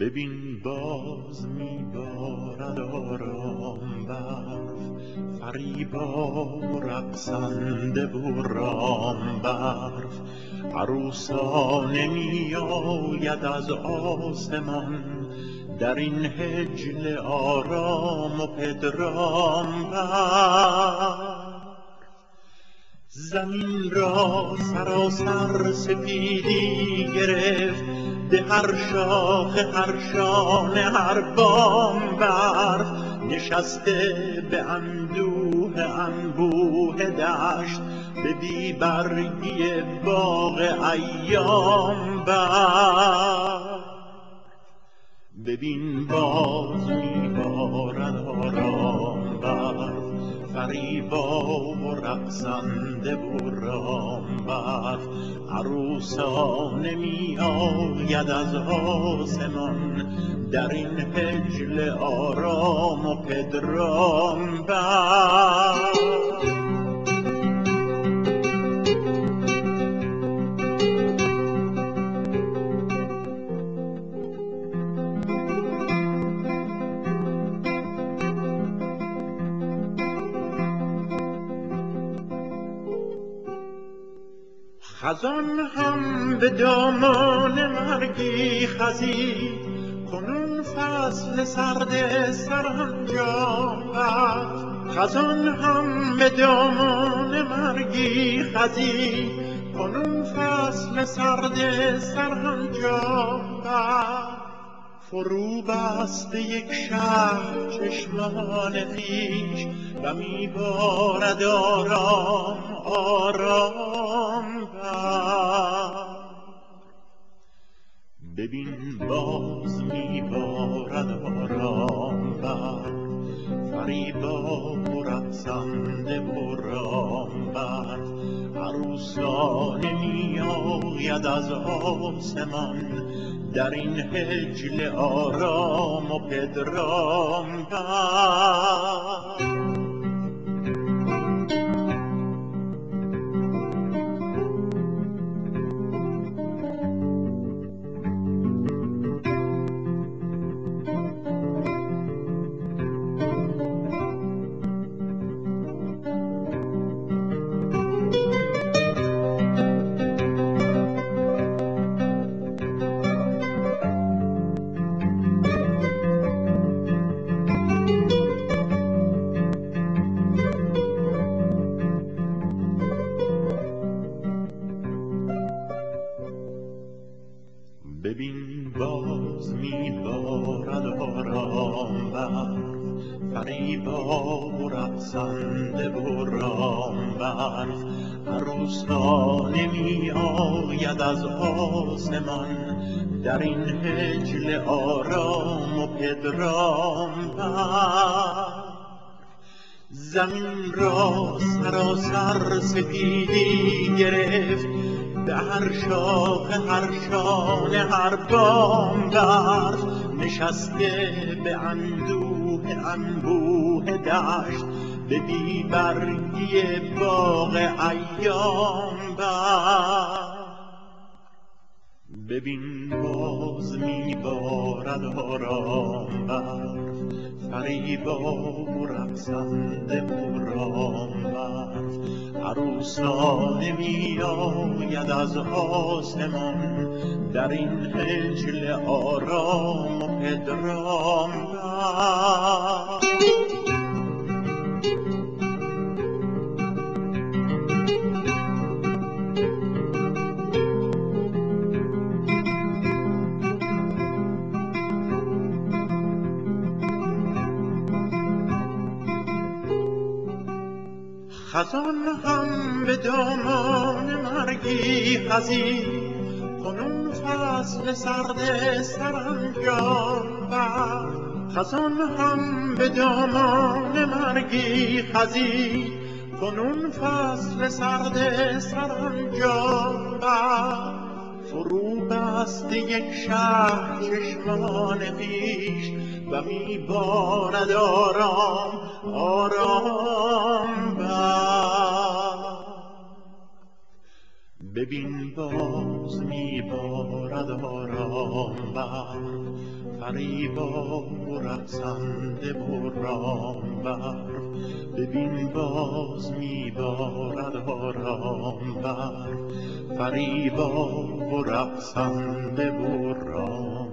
ببین باز میبارد آرام برف، فریبا و رقصنده و رام برف. عروسانه می آید از آسمان در این هجل آرام و پدرام برف. زمین را سراسر سپیدی گرفت، به هر شاخه هر شانه هر بام برف. نشسته به اندوه انبوه دشت، به بی برگی باغ ایام برف. ببین باز میبارد آرام برف، فریبا و رقصنده و رام برف. عروسانه می آید از آسمان در این هجل آرام و پدرام برف. خزان هم به دامان مرگی خزید، کنون فصل سرد سرانجام رفت. خزان هم به دامان مرگی خزید، کنون فصل سرد سرانجام رفت. فرو بست یک شهر چشمان خویش و میبارد آرام آرام برف. ببین باز میبارد آرام برف، فریبا و رقصنده و رام برف. عروسانه می آید از آسمان در این هجل آرام و پدرام برف. ببین باز میبارد آرام برف، فریبا و رقصنده و رام برف. عروسانه می آید از آسمان در این هجل آرام و پدرام برف. زمین را سراسر سپیدی گرفت، به هر شاخه هر شانه هر بام برف. نشسته به اندوه انبوه دشت، به بی برگی باغ ایام برف. ببین باز میبارد آرام برف، فریبا و رقصنده و رام برف. عروسانه می آید از آسمان در این هجل آرام و پدرام برف. خزان هم به دامان مرگی خزید، کنون فصل سرد سرانجام برف. خزان هم به دامان مرگی خزید، کنون فصل سرد سرانجام برف. فرو بست یک شهر چشمان خویش و میبارد آرام آرام برف. ببین باز میبارد آرام بر فریبا و رقصنده و رامبر. ببین باز میبارد آرام بر فریبا و رقصنده و رامبر.